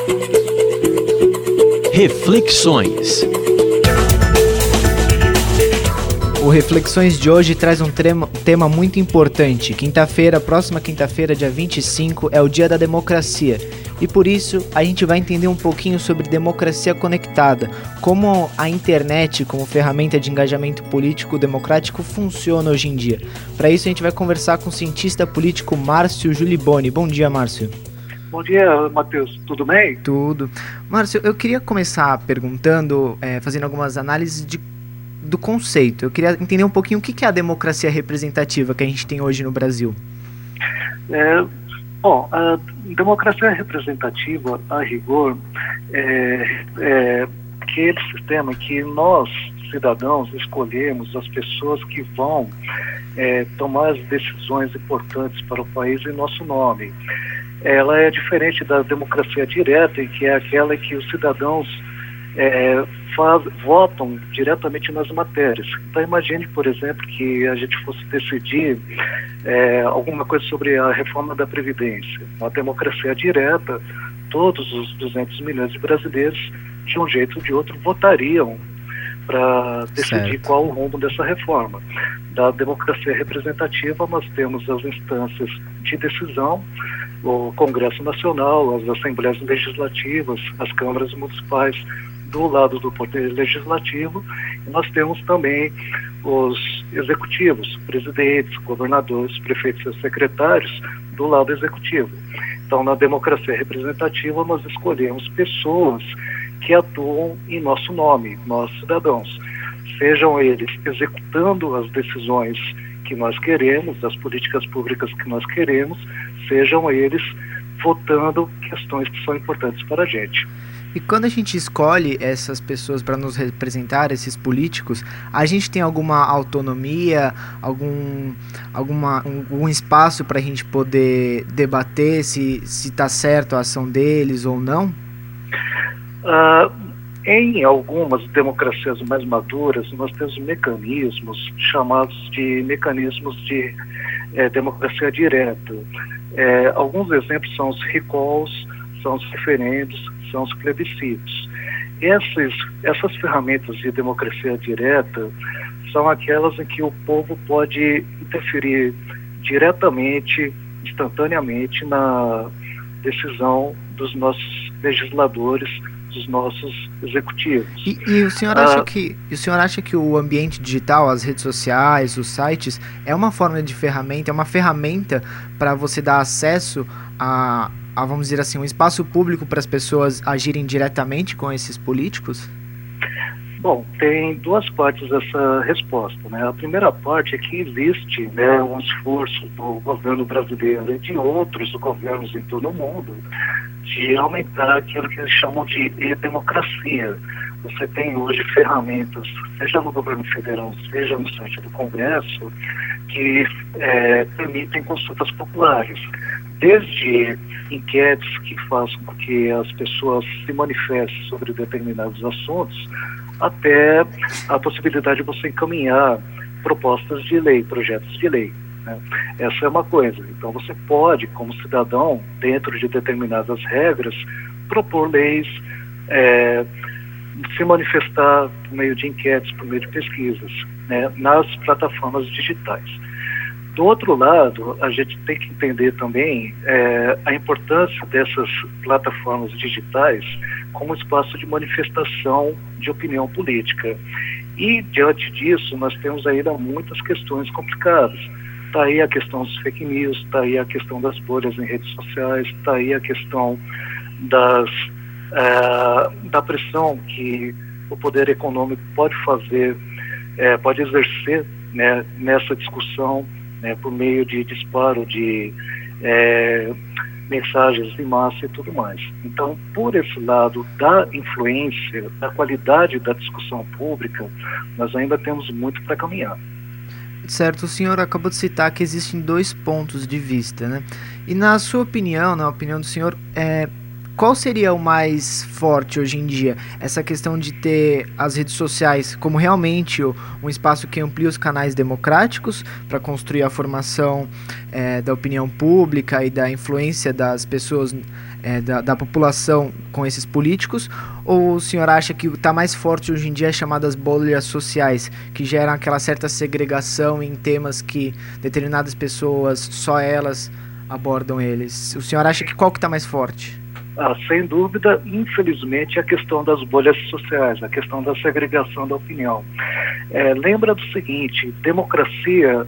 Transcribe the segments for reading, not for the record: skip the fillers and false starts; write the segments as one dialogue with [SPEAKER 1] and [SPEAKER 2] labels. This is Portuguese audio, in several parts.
[SPEAKER 1] Reflexões.
[SPEAKER 2] O Reflexões de hoje traz um tema muito importante. Próxima quinta-feira, dia 25, é o Dia da Democracia. E por isso, a gente vai entender um pouquinho sobre democracia conectada, como a internet, como ferramenta de engajamento político democrático, funciona hoje em dia. Para isso, a gente vai conversar com o cientista político Márcio Juliboni. Bom dia, Márcio.
[SPEAKER 3] Bom dia, Matheus. Tudo bem?
[SPEAKER 2] Tudo. Márcio, eu queria começar perguntando, fazendo algumas análises do conceito. Eu queria entender um pouquinho o que é a democracia representativa que a gente tem hoje no Brasil.
[SPEAKER 3] A democracia representativa, a rigor, é aquele sistema que nós, cidadãos, escolhemos as pessoas que vão tomar as decisões importantes para o país em nosso nome. Ela é diferente da democracia direta, que é aquela que os cidadãos votam diretamente nas matérias. Então imagine, por exemplo, que a gente fosse decidir alguma coisa sobre a reforma da Previdência. Uma democracia direta, todos os 200 milhões de brasileiros, de um jeito ou de outro, votariam para decidir qual o rumo dessa reforma. Da democracia representativa, nós temos as instâncias de decisão, o Congresso Nacional, as Assembleias Legislativas, as câmaras municipais do lado do Poder Legislativo, e nós temos também os executivos, presidentes, governadores, prefeitos e secretários do lado executivo. Então, na democracia representativa, nós escolhemos pessoas que atuam em nosso nome, nós cidadãos, sejam eles executando as decisões que nós queremos, as políticas públicas que nós queremos, sejam eles votando questões que são importantes para a gente.
[SPEAKER 2] E quando a gente escolhe essas pessoas para nos representar, esses políticos, a gente tem alguma autonomia, algum espaço para a gente poder debater se está certo a ação deles ou não?
[SPEAKER 3] Em algumas democracias mais maduras, nós temos mecanismos chamados de mecanismos de democracia direta. Alguns exemplos são os recalls, são os referendos, são os plebiscitos. Essas ferramentas de democracia direta são aquelas em que o povo pode interferir diretamente, instantaneamente, na decisão dos nossos legisladores, dos nossos executivos.
[SPEAKER 2] E o senhor acha que o ambiente digital, as redes sociais, os sites, é uma forma de ferramenta, é uma ferramenta para você dar acesso a, vamos dizer assim, um espaço público para as pessoas agirem diretamente com esses políticos?
[SPEAKER 3] Bom, tem duas partes dessa resposta, né? A primeira parte é que existe, né, um esforço do governo brasileiro e de outros governos em todo o mundo de aumentar aquilo que eles chamam de democracia. Você tem hoje ferramentas, seja no governo federal, seja no site do Congresso, que permitem consultas populares. Desde enquetes que façam com que as pessoas se manifestem sobre determinados assuntos, até a possibilidade de você encaminhar propostas de lei, projetos de lei, né? Essa é uma coisa. Então você pode, como cidadão, dentro de determinadas regras, propor leis, se manifestar por meio de enquetes, por meio de pesquisas, né, nas plataformas digitais. Do outro lado, a gente tem que entender também a importância dessas plataformas digitais como espaço de manifestação de opinião política. E, diante disso, nós temos ainda muitas questões complicadas. Está aí a questão dos fake news, está aí a questão das bolhas em redes sociais, está aí a questão da pressão que o poder econômico pode fazer, pode exercer, né, nessa discussão, né, por meio de disparo de mensagens em massa e tudo mais. Então, por esse lado da influência, da qualidade da discussão pública, nós ainda temos muito para caminhar.
[SPEAKER 2] Certo, o senhor acabou de citar que existem dois pontos de vista, né? E na sua opinião, na opinião do senhor, qual seria o mais forte hoje em dia? Essa questão de ter as redes sociais como realmente um espaço que amplia os canais democráticos para construir a formação da opinião pública e da influência das pessoas da população com esses políticos, ou o senhor acha que está mais forte hoje em dia as chamadas bolhas sociais, que geram aquela certa segregação em temas que determinadas pessoas, só elas abordam eles? O senhor acha que qual que está mais forte?
[SPEAKER 3] Sem dúvida, infelizmente, a questão das bolhas sociais, a questão da segregação da opinião. Lembra do seguinte, democracia,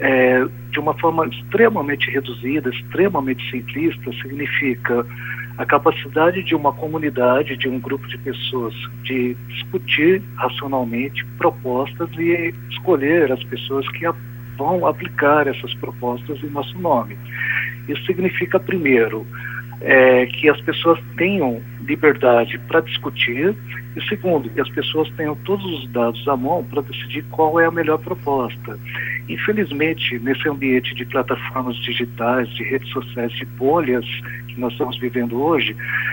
[SPEAKER 3] de uma forma extremamente reduzida, extremamente simplista, significa a capacidade de uma comunidade, de um grupo de pessoas, de discutir racionalmente propostas e escolher as pessoas que vão aplicar essas propostas em nosso nome. Isso significa, primeiro, que as pessoas tenham liberdade para discutir, e segundo, que as pessoas tenham todos os dados à mão para decidir qual é a melhor proposta. Infelizmente, nesse ambiente de plataformas digitais, de redes sociais, de bolhas que nós estamos vivendo hoje,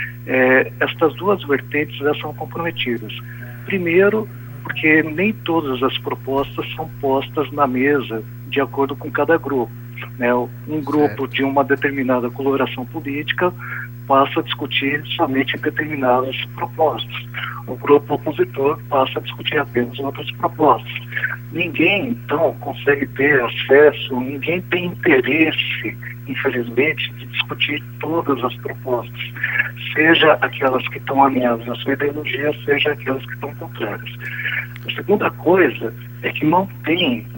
[SPEAKER 3] estas duas vertentes já são comprometidas. Primeiro, porque nem todas as propostas são postas na mesa de acordo com cada grupo. Um grupo de uma determinada coloração política passa a discutir somente determinadas propostas. O grupo opositor passa a discutir apenas outras propostas. Ninguém, então, consegue ter acesso, ninguém tem interesse, infelizmente, de discutir todas as propostas, seja aquelas que estão alinhadas à sua ideologia, seja aquelas que estão contrárias. A segunda coisa é que não tem,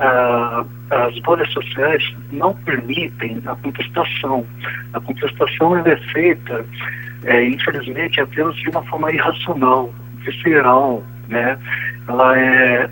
[SPEAKER 3] as bolhas sociais não permitem a contestação. A contestação ela é feita, infelizmente, apenas de uma forma irracional, visceral, né? Ela é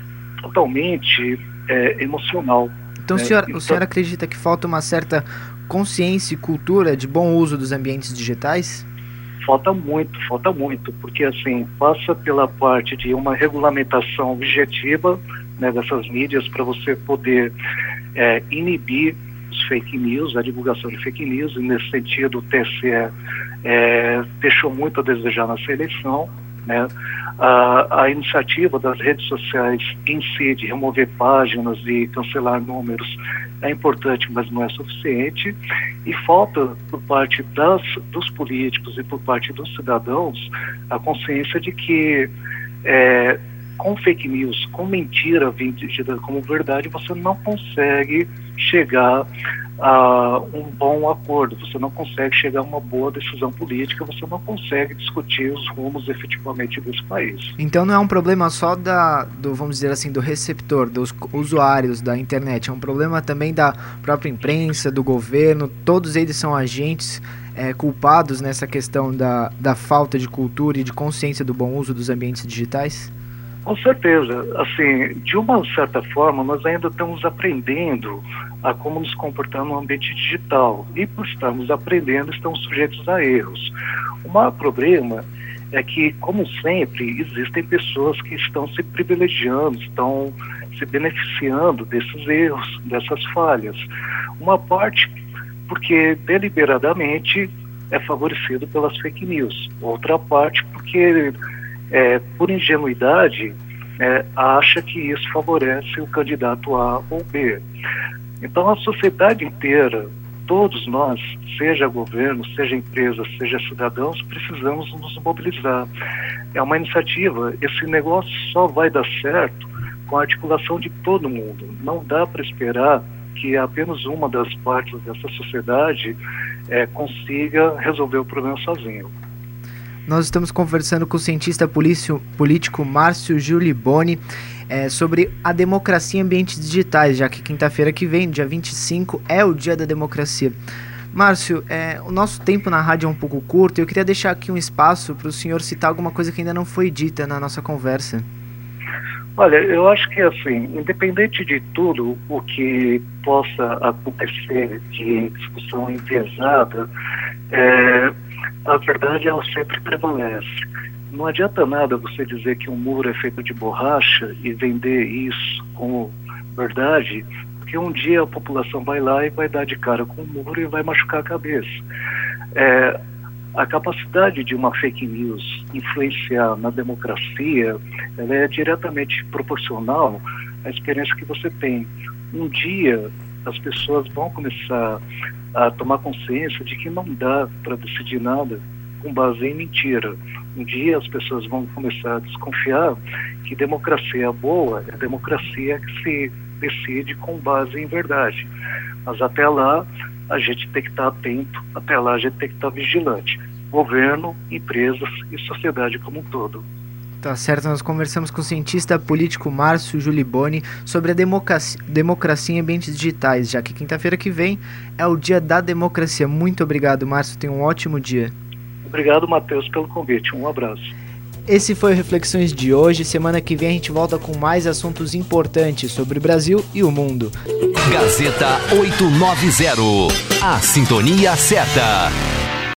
[SPEAKER 3] totalmente emocional.
[SPEAKER 2] Então, o senhor acredita que falta uma certa consciência e cultura de bom uso dos ambientes digitais?
[SPEAKER 3] Falta muito, porque assim, passa pela parte de uma regulamentação objetiva, né, dessas mídias para você poder inibir os fake news, a divulgação de fake news, e nesse sentido o TSE deixou muito a desejar nessa eleição, né? A iniciativa das redes sociais em si, de remover páginas e cancelar números, é importante, mas não é suficiente, e falta por parte dos políticos e por parte dos cidadãos a consciência de que com fake news, com mentira vendida como verdade, você não consegue chegar a um bom acordo, você não consegue chegar a uma boa decisão política, você não consegue discutir os rumos efetivamente desse país.
[SPEAKER 2] Então não é um problema só vamos dizer assim, do receptor, dos usuários da internet, é um problema também da própria imprensa, do governo, todos eles são agentes culpados nessa questão da falta de cultura e de consciência do bom uso dos ambientes digitais?
[SPEAKER 3] Com certeza. Assim, de uma certa forma, nós ainda estamos aprendendo a como nos comportar no ambiente digital. E por estarmos aprendendo, estamos sujeitos a erros. O maior problema é que, como sempre, existem pessoas que estão se privilegiando, estão se beneficiando desses erros, dessas falhas. Uma parte porque deliberadamente é favorecido pelas fake news. Outra parte porque por ingenuidade, acha que isso favorece o candidato A ou B. Então a sociedade inteira, todos nós, seja governo, seja empresa, seja cidadãos, precisamos nos mobilizar. É uma iniciativa, esse negócio só vai dar certo com a articulação de todo mundo. Não dá para esperar que apenas uma das partes dessa sociedade consiga resolver o problema sozinho.
[SPEAKER 2] Nós estamos conversando com o cientista político Márcio Giuliboni sobre a democracia em ambientes digitais, já que quinta-feira que vem, dia 25, é o dia da democracia. Márcio, o nosso tempo na rádio é um pouco curto e eu queria deixar aqui um espaço para o senhor citar alguma coisa que ainda não foi dita na nossa conversa.
[SPEAKER 3] Olha, eu acho que assim, independente de tudo o que possa acontecer de discussão enviesada, a verdade ela sempre prevalece. Não adianta nada você dizer que um muro é feito de borracha e vender isso como verdade, porque um dia a população vai lá e vai dar de cara com o muro e vai machucar a cabeça. A capacidade de uma fake news influenciar na democracia, ela é diretamente proporcional à experiência que você tem. Um dia as pessoas vão começar a tomar consciência de que não dá para decidir nada com base em mentira. Um dia as pessoas vão começar a desconfiar que democracia boa é a democracia que se decide com base em verdade. Mas até lá a gente tem que estar atento, até lá a gente tem que estar vigilante. Governo, empresas e sociedade como um todo.
[SPEAKER 2] Tá certo, nós conversamos com o cientista político Márcio Juliboni sobre a democracia em ambientes digitais, já que quinta-feira que vem é o dia da democracia. Muito obrigado, Márcio, tenha um ótimo dia.
[SPEAKER 3] Obrigado, Matheus, pelo convite. Um abraço.
[SPEAKER 2] Esse foi o Reflexões de hoje. Semana que vem a gente volta com mais assuntos importantes sobre o Brasil e o mundo.
[SPEAKER 1] Gazeta 890, a sintonia certa.